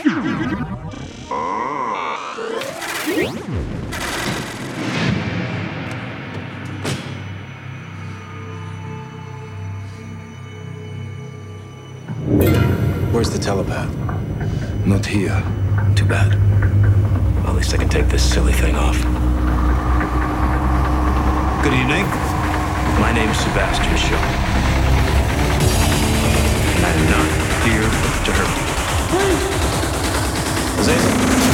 Where's the telepath? Not here. Too bad. Well, at least I can take this silly thing off. Good evening. My name is Sebastian Shaw. And I'm not here to hurt you. Azazel?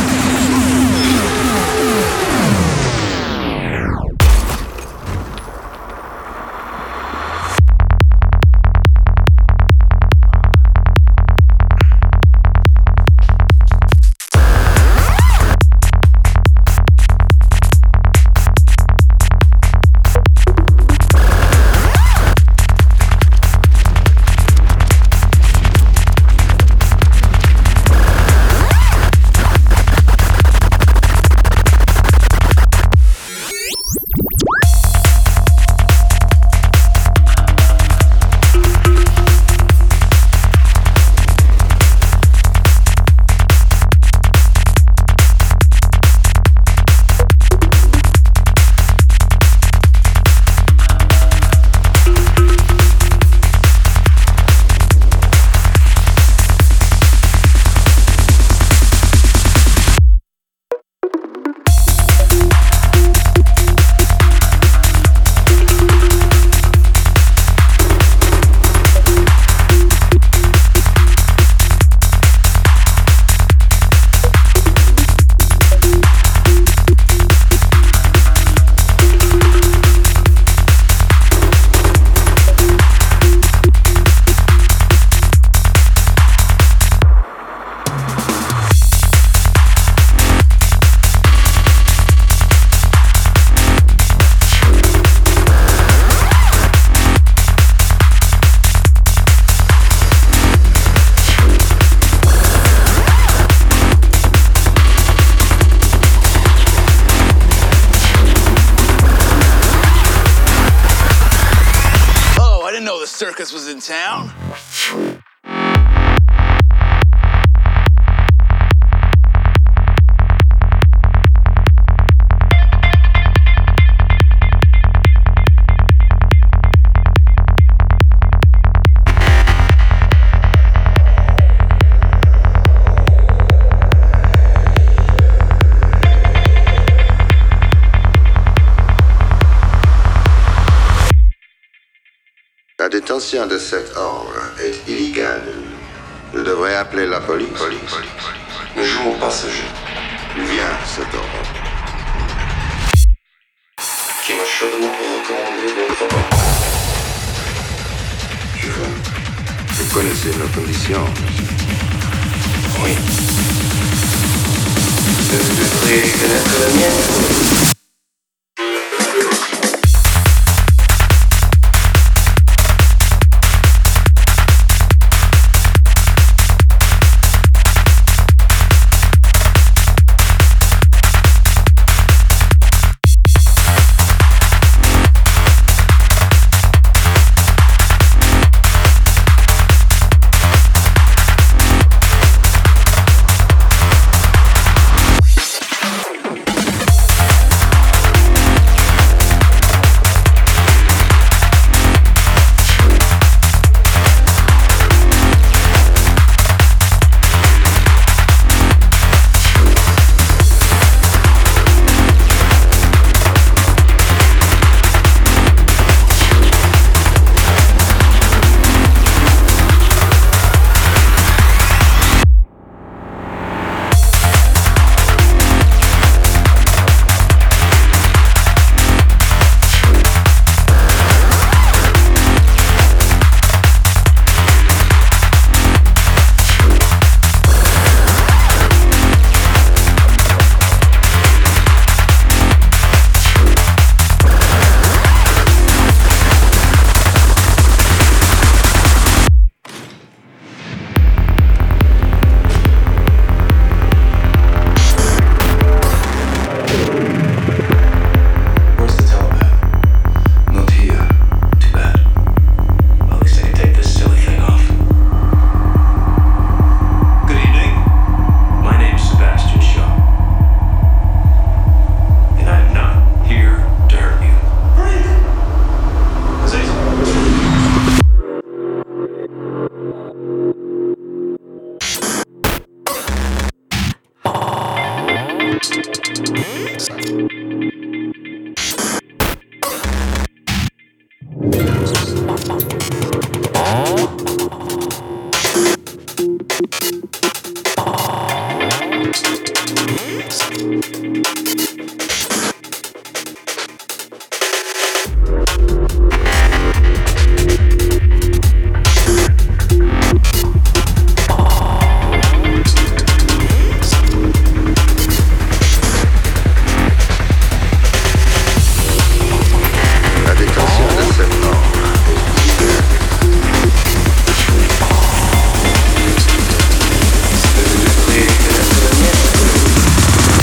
Circus was in town. La détention de cet ordre est illégale. Je devrais appeler la police. Ne jouons pas ce jeu. Viens, cet ordre. Qui m'a chaudement recommandé d'être mort. Je vois. Vous connaissez nos conditions. Oui. Vous devriez connaître la mienne. La détention de cet or est illégale. Le degré de la mienne.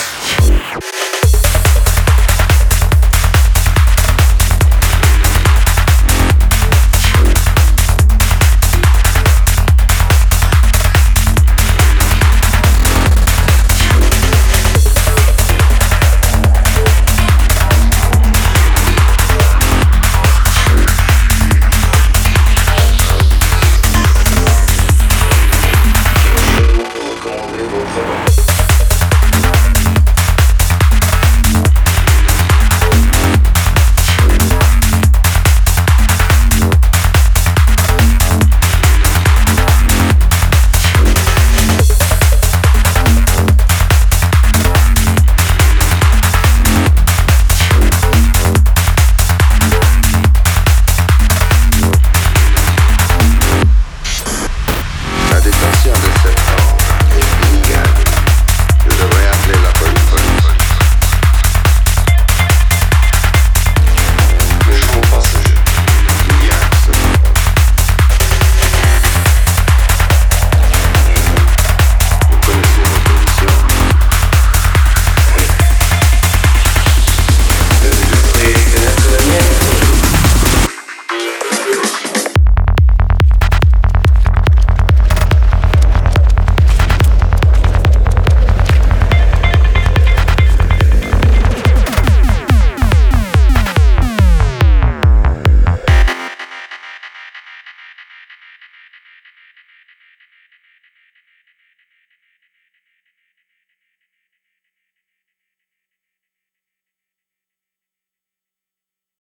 Chaudement recommander votre banque. La détention de cet